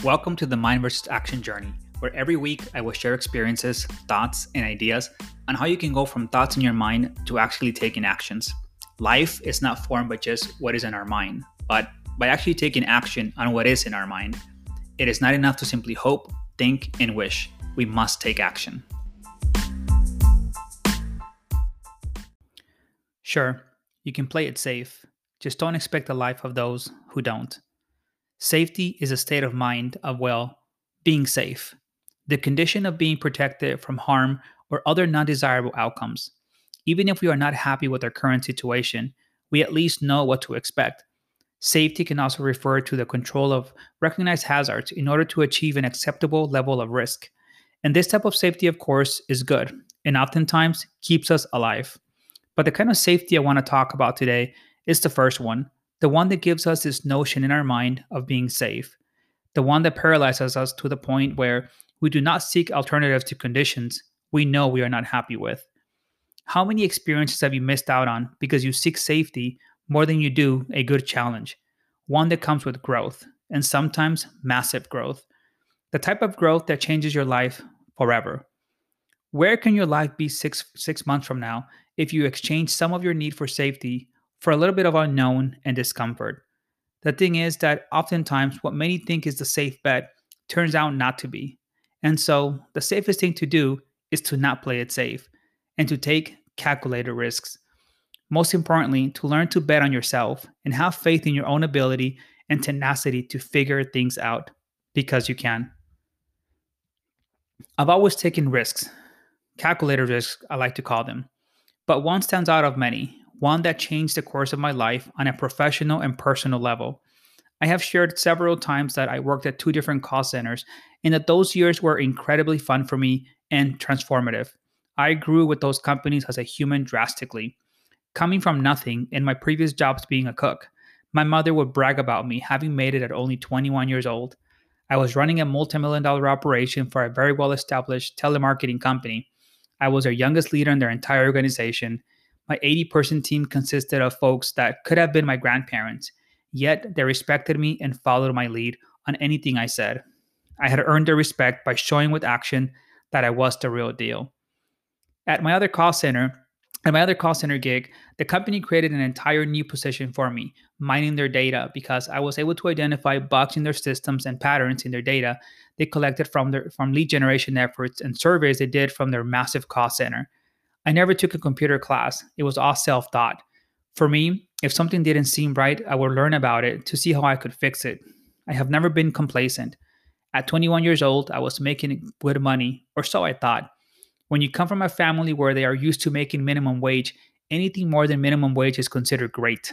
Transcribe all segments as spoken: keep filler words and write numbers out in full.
Welcome to the Mind versus Action journey, where every week I will share experiences, thoughts, and ideas on how you can go from thoughts in your mind to actually taking actions. Life is not formed by just what is in our mind, but by actually taking action on what is in our mind. It is not enough to simply hope, think, and wish. We must take action. Sure, you can play it safe. Just don't expect the life of those who don't. Safety is a state of mind of, well, being safe, the condition of being protected from harm or other non desirable outcomes. Even if we are not happy with our current situation, we at least know what to expect. Safety can also refer to the control of recognized hazards in order to achieve an acceptable level of risk. And this type of safety, of course, is good and oftentimes keeps us alive. But the kind of safety I want to talk about today is the first one, the one that gives us this notion in our mind of being safe, the one that paralyzes us to the point where we do not seek alternatives to conditions we know we are not happy with. How many experiences have you missed out on because you seek safety more than you do a good challenge? One that comes with growth, and sometimes massive growth. The type of growth that changes your life forever. Where can your life be six, six months from now if you exchange some of your need for safety for a little bit of unknown and discomfort? The thing is that oftentimes what many think is the safe bet turns out not to be. And so the safest thing to do is to not play it safe and to take calculated risks. Most importantly, to learn to bet on yourself and have faith in your own ability and tenacity to figure things out because you can. I've always taken risks, calculated risks, I like to call them, but one stands out of many, one that changed the course of my life on a professional and personal level. I have shared several times that I worked at two different call centers and that those years were incredibly fun for me and transformative. I grew with those companies as a human drastically. Coming from nothing in my previous jobs being a cook, my mother would brag about me having made it at only twenty-one years old. I was running a multi-million dollar operation for a very well-established telemarketing company. I was their youngest leader in their entire organization. My eighty-person team consisted of folks that could have been my grandparents, yet they respected me and followed my lead on anything I said. I had earned their respect by showing with action that I was the real deal. At my other call center, At my other call center gig, the company created an entire new position for me, mining their data, because I was able to identify bugs in their systems and patterns in their data they collected from their from lead generation efforts and surveys they did from their massive call center. I never took a computer class. It was all self-taught. For me, if something didn't seem right, I would learn about it to see how I could fix it. I have never been complacent. At twenty-one years old, I was making good money, or so I thought. When you come from a family where they are used to making minimum wage, anything more than minimum wage is considered great.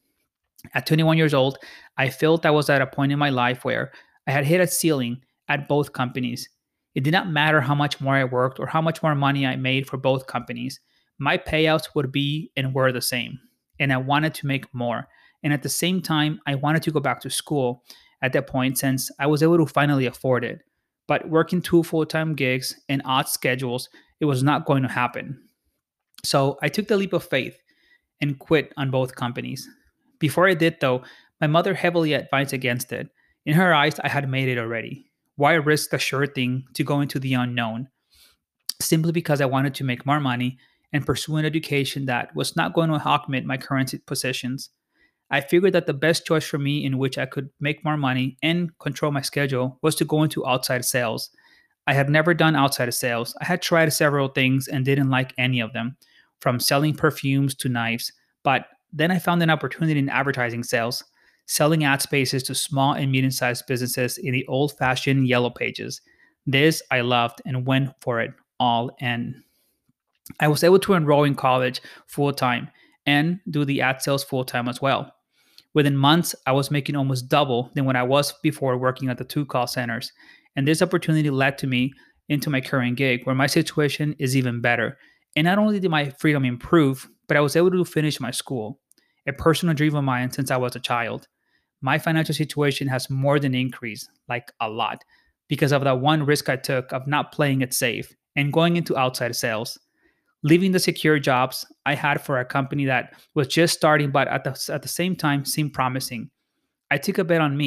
At twenty-one years old, I felt I was at a point in my life where I had hit a ceiling at both companies. It did not matter how much more I worked or how much more money I made for both companies. My payouts would be and were the same, and I wanted to make more. And at the same time, I wanted to go back to school at that point since I was able to finally afford it. But working two full-time gigs and odd schedules, it was not going to happen. So I took the leap of faith and quit on both companies. Before I did, though, my mother heavily advised against it. In her eyes, I had made it already. Why risk the sure thing to go into the unknown? Simply because I wanted to make more money and pursue an education that was not going to augment my current positions. I figured that the best choice for me in which I could make more money and control my schedule was to go into outside sales. I had never done outside sales. I had tried several things and didn't like any of them, from selling perfumes to knives. But then I found an opportunity in advertising sales, selling ad spaces to small and medium-sized businesses in the old-fashioned yellow pages. This I loved and went for it all in. I was able to enroll in college full-time and do the ad sales full-time as well. Within months, I was making almost double than what I was before working at the two call centers. And this opportunity led to me into my current gig where my situation is even better. And not only did my freedom improve, but I was able to finish my school, a personal dream of mine since I was a child. My financial situation has more than increased, like a lot, because of that one risk I took of not playing it safe and going into outside sales. Leaving the secure jobs I had for a company that was just starting, but at the, at the same time seemed promising. I took a bet on me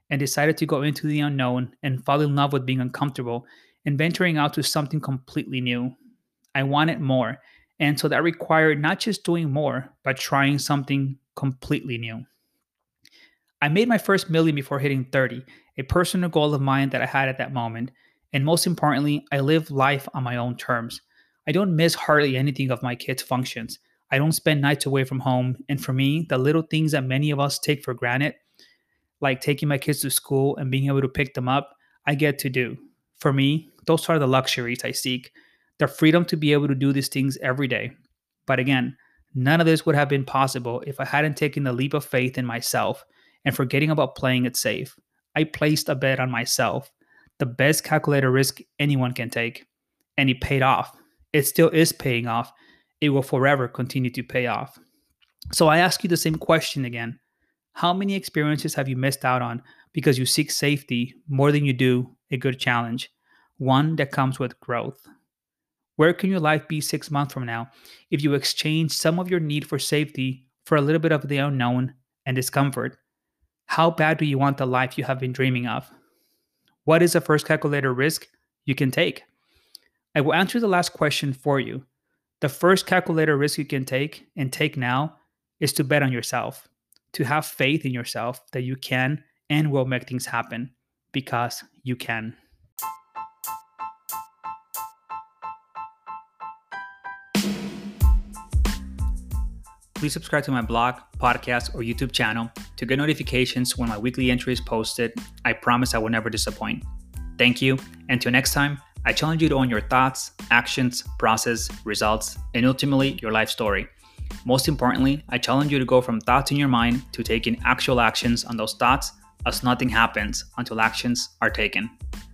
and decided to go into the unknown and fall in love with being uncomfortable and venturing out to something completely new. I wanted more, and so that required not just doing more, but trying something completely new. I made my first million before hitting thirty, a personal goal of mine that I had at that moment. And most importantly, I live life on my own terms. I don't miss hardly anything of my kids' functions. I don't spend nights away from home. And for me, the little things that many of us take for granted, like taking my kids to school and being able to pick them up, I get to do. For me, those are the luxuries I seek, the freedom to be able to do these things every day. But again, none of this would have been possible if I hadn't taken the leap of faith in myself and forgetting about playing it safe. I placed a bet on myself, the best calculated risk anyone can take, and it paid off. It still is paying off. It will forever continue to pay off. So I ask you the same question again. How many experiences have you missed out on because you seek safety more than you do a good challenge? One that comes with growth. Where can your life be six months from now if you exchange some of your need for safety for a little bit of the unknown and discomfort? How bad do you want the life you have been dreaming of? What is the first calculated risk you can take? I will answer the last question for you. The first calculated risk you can take and take now is to bet on yourself, to have faith in yourself that you can and will make things happen because you can. Please subscribe to my blog, podcast, or YouTube channel to get notifications when my weekly entry is posted. I promise I will never disappoint. Thank you, and till next time, I challenge you to own your thoughts, actions, process, results, and ultimately your life story. Most importantly, I challenge you to go from thoughts in your mind to taking actual actions on those thoughts, as nothing happens until actions are taken.